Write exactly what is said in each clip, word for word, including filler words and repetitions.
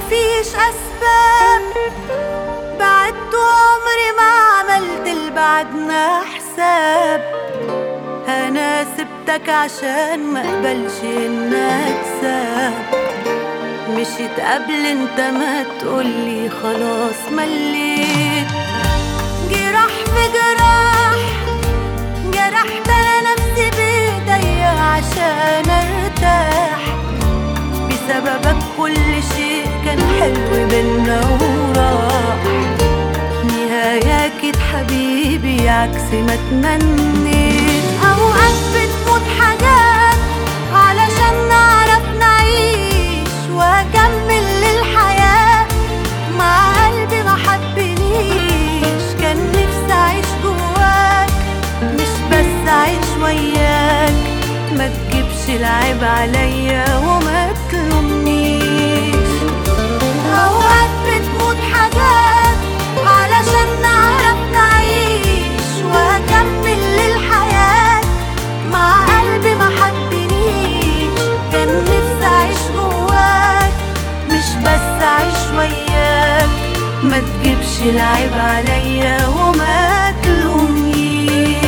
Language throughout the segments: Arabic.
فيش أسباب، بعدت وعمري ما عملت لبعدنا حساب. أنا سبتك عشان ما اقبلش إنك ساب. مشيت قبل انت ما تقولي خلاص مليت. جراح في جراح جرحت انا نفسي بايديا عشان ارتاح. بسببك كل شيء كان حلو بينا وراح. نهاية اكيد حبيبي عكس ما تمنيت. اوقات بتموت حاجات علشان نعرف نعيش واكمل للحياة مع قلبي ما حبنيش. كان نفسي اعيش جواك مش بس اعيش وياك. ما تجيبش العيب عليا وما تلومنيش. اوقات بتموت حاجات علشان نعرف نعيش واكمل للحياة مع قلبي ما حبنيش. كان نفسي اعيش جواك مش بس اعيش وياك. ما تجيبش العيب عليا وما تلومنيش.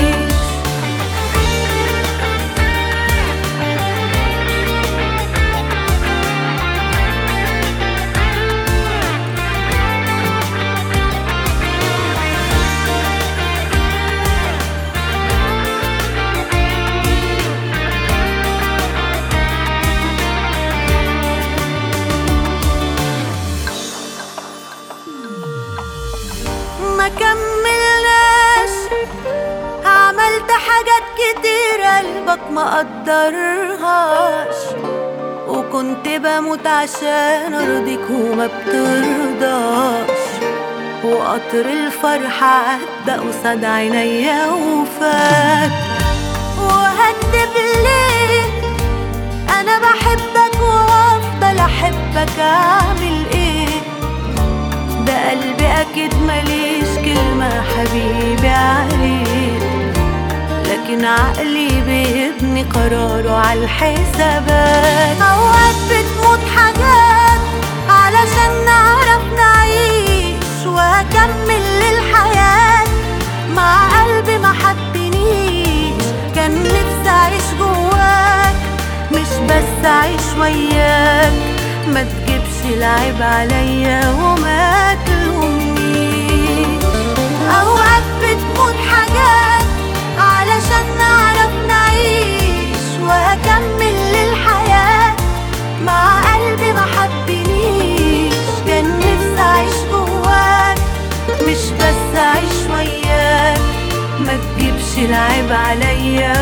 ما كملناش، عملت حاجات كتير قلبك ما قدرهاش. وكنت بموت عشان ارضيك وما بترضاش. وقطر الفرحة عدى قصاد عينيا وفات. وهكدب ليه؟ انا بحبك وافضل احبك. اعمل ايه؟ ده قلبي اكيد ماليش كلمة حبيبي عليك. لكن عقلي بيبني قراره عالحسابات. اوقات بتموت حاجات علشان نعرف نعيش واكمل للحياة مع قلبي ما حبنيش. كان نفسي اعيش جواك مش بس اعيش وياك. ما تجيبش العيب عليا وما تلومنيش. اوقات بتموت حاجات علشان نعرف نعيش واكمل للحياة مع قلبي ما حبنيش. كان نفسي اعيش جواك مش بس اعيش وياك. ما تجيبش العيب عليا